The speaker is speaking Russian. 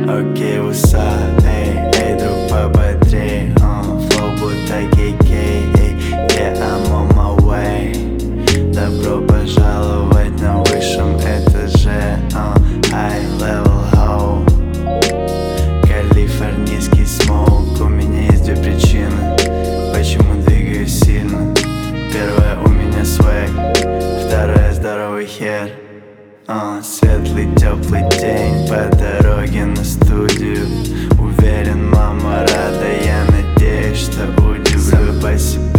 Окей, усад, эй, друг, пободрей, флоу будто кей-кей, I'm on my way. Добро пожаловать на высшем этаже, high level how. Калифорнийский смоук. У меня есть две причины, почему двигаюсь сильно. Первая, у меня свэг, вторая, здоровый хер. Светлый теплый день по дороге на студию. Уверен, мама рада, я надеюсь, что удивлю по себе.